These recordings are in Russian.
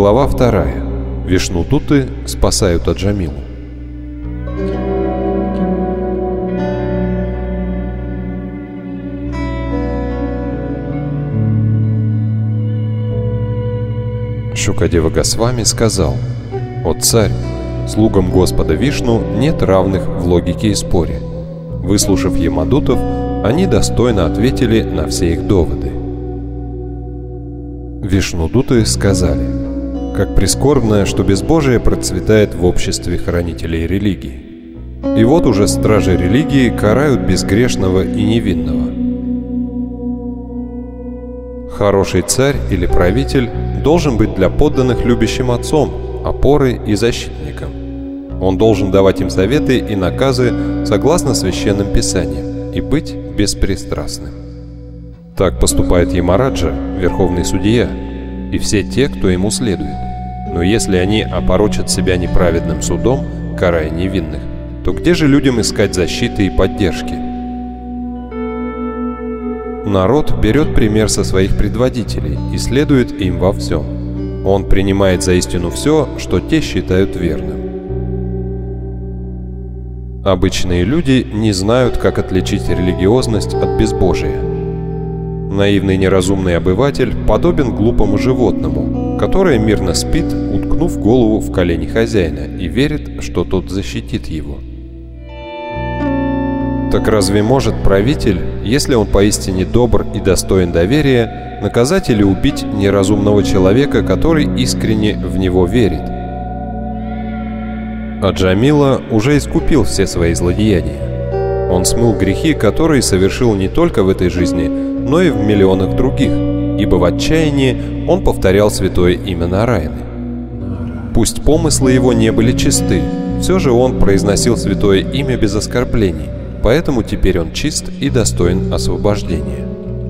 Глава 2. Вишнудуты спасают Аджамилу. Шукадева Госвами сказал: «О царь, слугам Господа Вишну нет равных в логике и споре. Выслушав ямадутов, они достойно ответили на все их доводы». Вишнудуты сказали: «Как прискорбно, что безбожие процветает в обществе хранителей религии. И вот уже стражи религии карают безгрешного и невинного. Хороший царь или правитель должен быть для подданных любящим отцом, опорой и защитником. Он должен давать им советы и наказы согласно священным писаниям и быть беспристрастным. Так поступает Ямараджа, верховный судья, и все те, кто ему следует. Но если они опорочат себя неправедным судом, карая невинных, то где же людям искать защиты и поддержки? Народ берет пример со своих предводителей и следует им во всем. Он принимает за истину все, что те считают верным. Обычные люди не знают, как отличить религиозность от безбожия. Наивный неразумный обыватель подобен глупому животному, которое мирно спит, уткнув голову в колени хозяина, и верит, что тот защитит его. Так разве может правитель, если он поистине добр и достоин доверия, наказать или убить неразумного человека, который искренне в него верит? Аджамила уже искупил все свои злодеяния. Он смыл грехи, которые совершил не только в этой жизни, но и в миллионах других, ибо в отчаянии он повторял святое имя Нараяны. Пусть помыслы его не были чисты, все же он произносил святое имя без оскорблений, поэтому теперь он чист и достоин освобождения.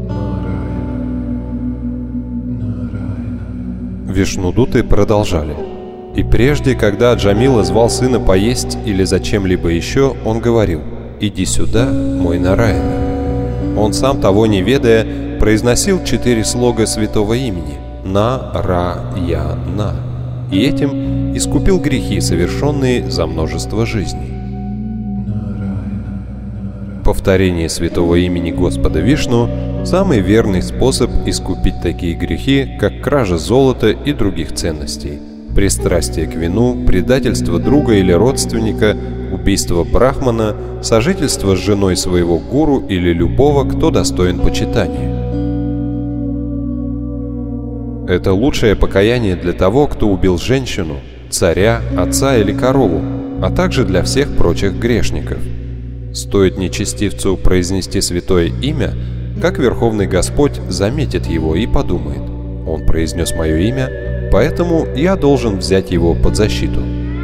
Вишнудуты продолжали. И прежде, когда Аджамила звал сына поесть или за чем-либо еще, он говорил: «Иди сюда, мой Нараяна». Он сам, того не ведая, произносил 4 слога святого имени На-Ра-Я-На, и этим искупил грехи, совершенные за множество жизней. Повторение святого имени Господа Вишну – самый верный способ искупить такие грехи, как кража золота и других ценностей, пристрастие к вину, предательство друга или родственника, убийство брахмана, сожительство с женой своего гуру или любого, кто достоин почитания. Это лучшее покаяние для того, кто убил женщину, царя, отца или корову, а также для всех прочих грешников. Стоит нечестивцу произнести святое имя, как Верховный Господь заметит его и подумает: «Он произнес мое имя, поэтому я должен взять его под защиту».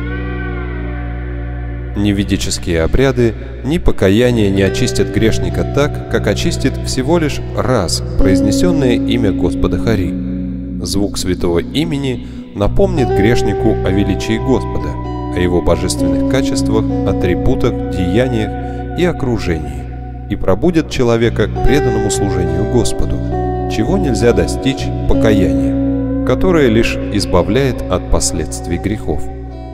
Ни ведические обряды, ни покаяние не очистят грешника так, как очистит всего лишь раз произнесенное имя Господа Хари. Звук святого имени напомнит грешнику о величии Господа, о его божественных качествах, атрибутах, деяниях и окружении, и пробудет человека к преданному служению Господу, чего нельзя достичь покаянием, которое лишь избавляет от последствий грехов.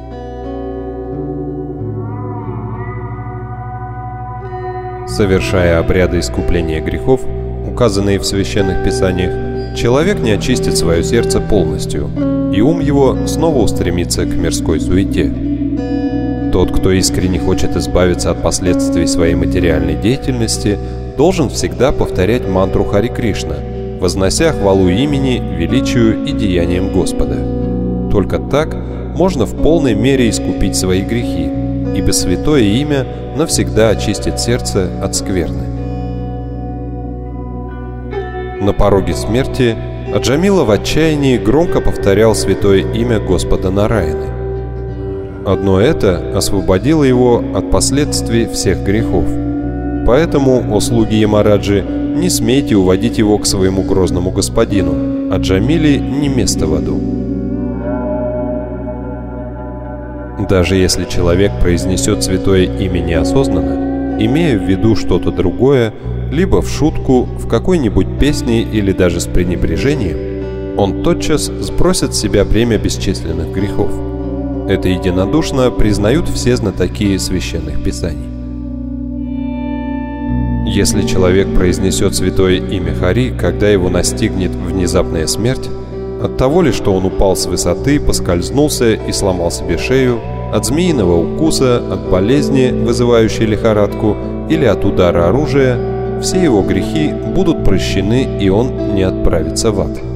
Совершая обряды искупления грехов, указанные в священных писаниях, человек не очистит свое сердце полностью, и ум его снова устремится к мирской суете. Тот, кто искренне хочет избавиться от последствий своей материальной деятельности, должен всегда повторять мантру Хари Кришна, вознося хвалу имени, величию и деяниям Господа. Только так можно в полной мере искупить свои грехи, ибо святое имя навсегда очистит сердце от скверны. На пороге смерти Аджамила в отчаянии громко повторял святое имя Господа Нараяны. Одно это освободило его от последствий всех грехов. Поэтому, о слуги Ямараджи, не смейте уводить его к своему грозному господину. Аджамиле не место в аду. Даже если человек произнесет святое имя неосознанно, имея в виду что-то другое, либо в шутку, в какой-нибудь песне или даже с пренебрежением, он тотчас сбросит с себя бремя бесчисленных грехов. Это единодушно признают все знатоки священных писаний. Если человек произнесет святое имя Хари, когда его настигнет внезапная смерть, от того ли, что он упал с высоты, поскользнулся и сломал себе шею, от змеиного укуса, от болезни, вызывающей лихорадку, или от удара оружия, все его грехи будут прощены, и он не отправится в ад.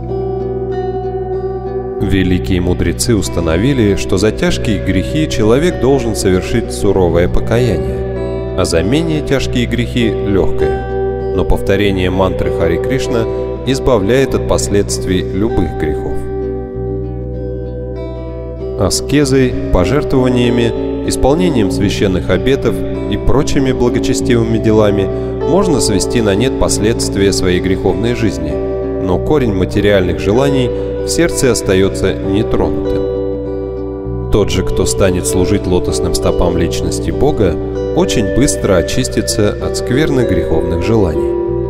Великие мудрецы установили, что за тяжкие грехи человек должен совершить суровое покаяние, а за менее тяжкие грехи – легкое. Но повторение мантры Хари Кришна избавляет от последствий любых грехов. Аскезой, пожертвованиями, исполнением священных обетов и прочими благочестивыми делами можно свести на нет последствия своей греховной жизни, но корень материальных желаний в сердце остается нетронутым. Тот же, кто станет служить лотосным стопам личности Бога, очень быстро очистится от скверных греховных желаний.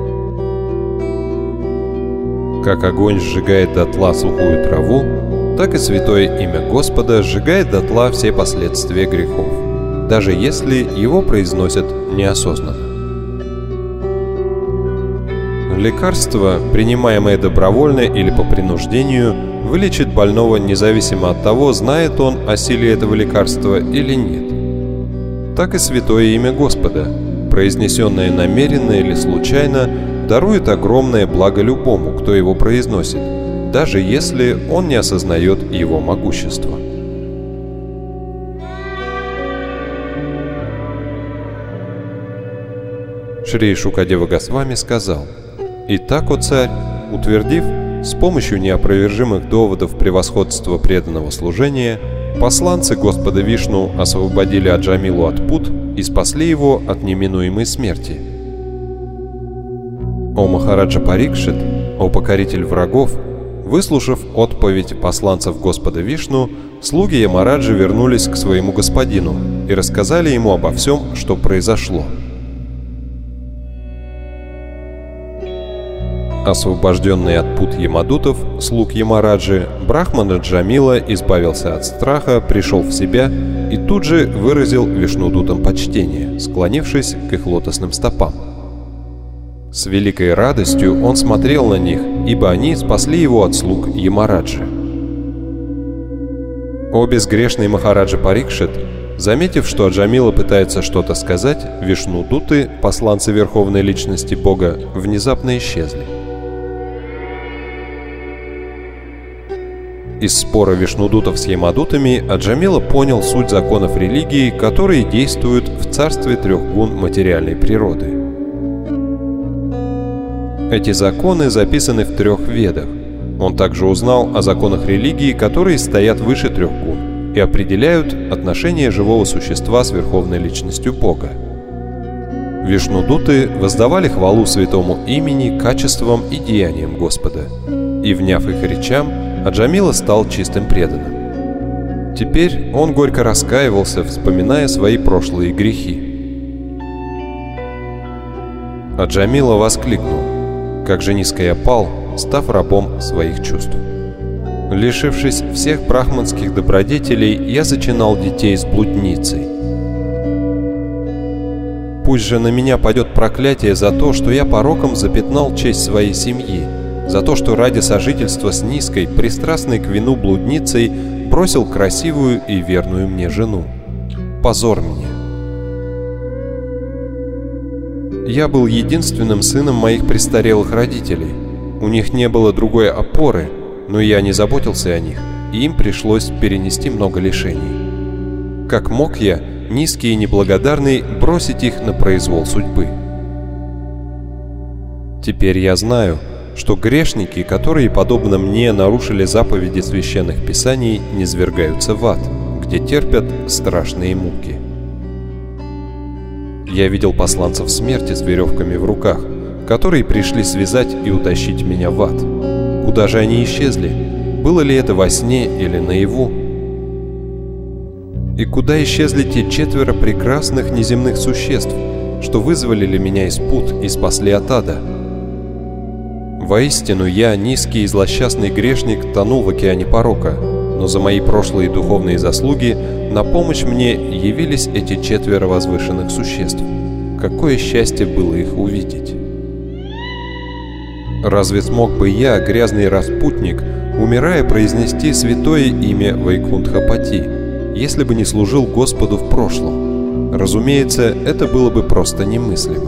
Как огонь сжигает дотла сухую траву, так и святое имя Господа сжигает дотла все последствия грехов, даже если его произносят неосознанно. Лекарство, принимаемое добровольно или по принуждению, вылечит больного независимо от того, знает он о силе этого лекарства или нет. Так и святое имя Господа, произнесенное намеренно или случайно, дарует огромное благо любому, кто его произносит, даже если он не осознает его могущества. Шри Шукадева Госвами сказал: «Итак, о царь, утвердив с помощью неопровержимых доводов превосходства преданного служения, посланцы Господа Вишну освободили Аджамилу от пут и спасли его от неминуемой смерти. О Махараджа Парикшит, о покоритель врагов, выслушав отповедь посланцев Господа Вишну, слуги Ямараджи вернулись к своему господину и рассказали ему обо всем, что произошло. Освобожденный от пут Ямадутов, слуг Ямараджи, Брахман Аджамила избавился от страха, пришел в себя и тут же выразил Вишнудутам почтение, склонившись к их лотосным стопам. С великой радостью он смотрел на них, ибо они спасли его от слуг Ямараджи. О безгрешный Махараджа Парикшит, заметив, что Аджамила пытается что-то сказать, Вишнудуты, посланцы Верховной Личности Бога, внезапно исчезли. Из спора Вишнудутов с Ямадутами Аджамила понял суть законов религии, которые действуют в царстве трех гун материальной природы. Эти законы записаны в трех ведах. Он также узнал о законах религии, которые стоят выше трех гун и определяют отношение живого существа с Верховной Личностью Бога. Вишнудуты воздавали хвалу святому имени, качествам и деяниям Господа, и, вняв их речам, Аджамила стал чистым преданным. Теперь он горько раскаивался, вспоминая свои прошлые грехи. Аджамила воскликнул: «Как же низко я пал, став рабом своих чувств. Лишившись всех брахманских добродетелей, я зачинал детей с блудницей. Пусть же на меня падет проклятие за то, что я пороком запятнал честь своей семьи, за то, что ради сожительства с низкой, пристрастной к вину блудницей бросил красивую и верную мне жену. Позор мне! Я был единственным сыном моих престарелых родителей. У них не было другой опоры, но я не заботился о них, и им пришлось перенести много лишений. Как мог я, низкий и неблагодарный, бросить их на произвол судьбы? Теперь я знаю, что грешники, которые, подобно мне, нарушили заповеди священных писаний, низвергаются в ад, где терпят страшные муки. Я видел посланцев смерти с веревками в руках, которые пришли связать и утащить меня в ад. Куда же они исчезли? Было ли это во сне или наяву? И куда исчезли те 4 прекрасных неземных существ, что вызволили меня из пут и спасли от ада? Воистину, я, низкий и злосчастный грешник, тонул в океане порока, но за мои прошлые духовные заслуги на помощь мне явились эти 4 возвышенных существ. Какое счастье было их увидеть! Разве смог бы я, грязный распутник, умирая, произнести святое имя Вайкунтха-пати, если бы не служил Господу в прошлом? Разумеется, это было бы просто немыслимо.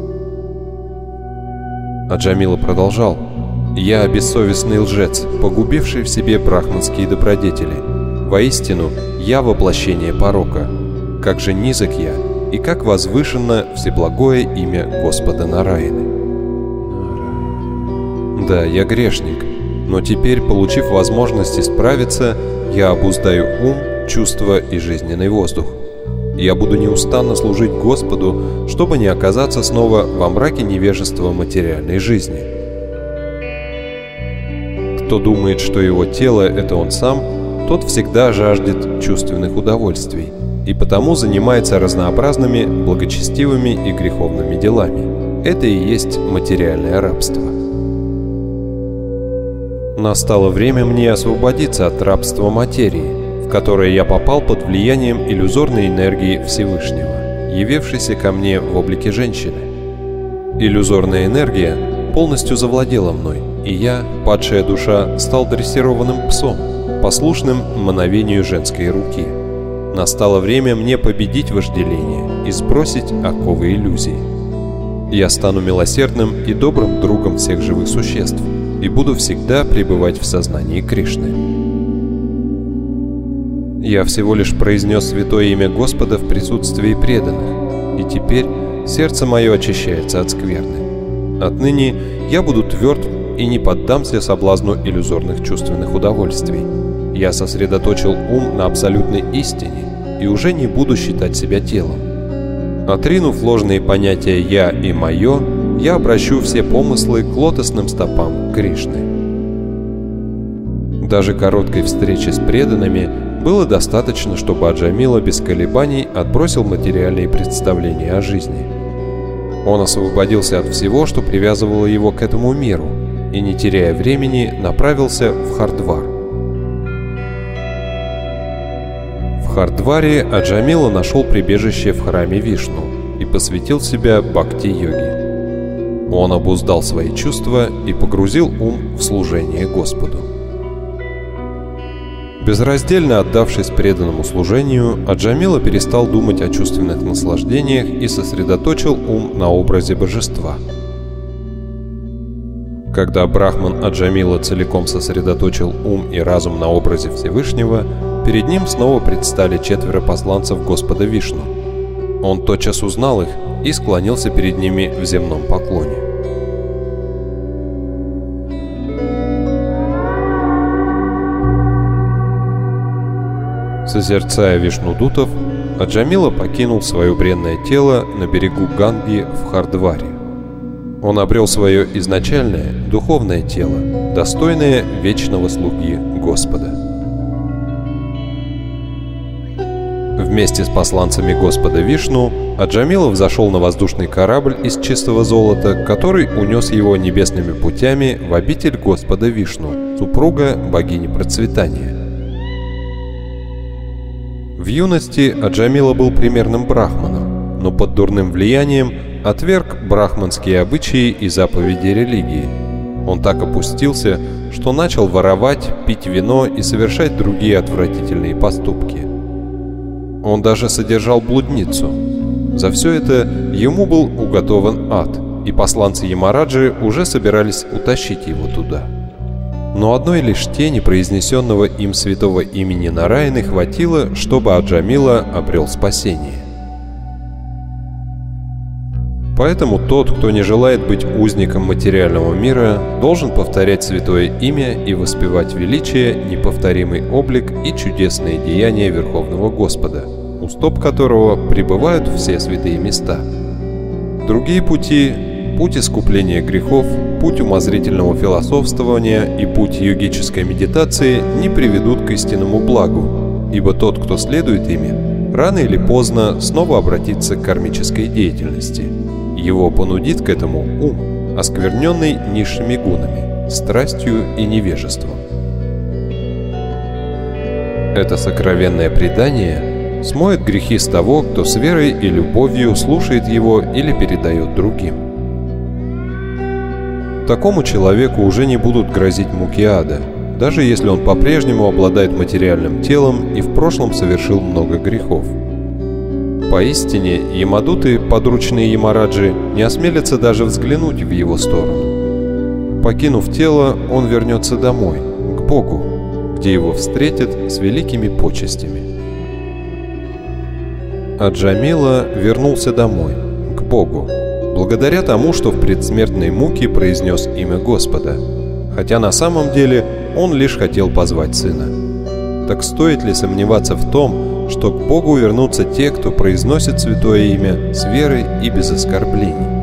А Джамила продолжал: «Я бессовестный лжец, погубивший в себе брахманские добродетели. Воистину, я воплощение порока. Как же низок я, и как возвышенно всеблагое имя Господа Нараяны. Да, я грешник, но теперь, получив возможность исправиться, я обуздаю ум, чувства и жизненный воздух. Я буду неустанно служить Господу, чтобы не оказаться снова во мраке невежества материальной жизни. Кто думает, что его тело – это он сам, тот всегда жаждет чувственных удовольствий и потому занимается разнообразными благочестивыми и греховными делами. Это и есть материальное рабство. Настало время мне освободиться от рабства материи, в которое я попал под влиянием иллюзорной энергии Всевышнего, явившейся ко мне в облике женщины. Иллюзорная энергия полностью завладела мной, и я, падшая душа, стал дрессированным псом, послушным мановению женской руки. Настало время мне победить вожделение и сбросить оковы иллюзий. Я стану милосердным и добрым другом всех живых существ и буду всегда пребывать в сознании Кришны. Я всего лишь произнес святое имя Господа в присутствии преданных, и теперь сердце мое очищается от скверны. Отныне я буду тверд и не поддамся соблазну иллюзорных чувственных удовольствий. Я сосредоточил ум на абсолютной истине и уже не буду считать себя телом. Отринув ложные понятия «я» и «моё», я обращу все помыслы к лотосным стопам Кришны. Даже короткой встречи с преданными было достаточно, чтобы Аджамила без колебаний отбросил материальные представления о жизни. Он освободился от всего, что привязывало его к этому миру, и, не теряя времени, направился в Хардвар. В Хардваре Аджамила нашел прибежище в храме Вишну и посвятил себя бхакти-йоге. Он обуздал свои чувства и погрузил ум в служение Господу. Безраздельно отдавшись преданному служению, Аджамила перестал думать о чувственных наслаждениях и сосредоточил ум на образе божества. Когда брахман Аджамила целиком сосредоточил ум и разум на образе Всевышнего, перед ним снова предстали 4 посланцев Господа Вишну. Он тотчас узнал их и склонился перед ними в земном поклоне. Созерцая Вишнудутов, Аджамила покинул свое бренное тело на берегу Ганги в Хардваре. Он обрел свое изначальное духовное тело, достойное вечного слуги Господа. Вместе с посланцами Господа Вишну Аджамила взошел на воздушный корабль из чистого золота, который унес его небесными путями в обитель Господа Вишну, супруга богини процветания. В юности Аджамила был примерным брахманом, но под дурным влиянием отверг брахманские обычаи и заповеди религии. Он так опустился, что начал воровать, пить вино и совершать другие отвратительные поступки. Он даже содержал блудницу. За все это ему был уготован ад, и посланцы Ямараджи уже собирались утащить его туда. Но одной лишь тени произнесенного им святого имени Нараяны хватило, чтобы Аджамила обрел спасение. Поэтому тот, кто не желает быть узником материального мира, должен повторять святое имя и воспевать величие, неповторимый облик и чудесные деяния Верховного Господа, у стоп которого пребывают все святые места. Другие пути – путь искупления грехов, путь умозрительного философствования и путь йогической медитации не приведут к истинному благу, ибо тот, кто следует ими, рано или поздно снова обратится к кармической деятельности. Его понудит к этому ум. оскверненный низшими гунами, страстью и невежеством. Это сокровенное предание смоет грехи с того, кто с верой и любовью слушает его или передает другим. Такому человеку уже не будут грозить муки ада, даже если он по-прежнему обладает материальным телом и в прошлом совершил много грехов. Поистине, ямадуты, подручные Ямараджи, не осмелятся даже взглянуть в его сторону. Покинув тело, он вернется домой, к Богу, где его встретят с великими почестями. А Джамила вернулся домой, к Богу, благодаря тому, что в предсмертной муке произнес имя Господа, хотя на самом деле он лишь хотел позвать сына. Так стоит ли сомневаться в том, что к Богу вернутся те, кто произносит святое имя с верой и без оскорблений?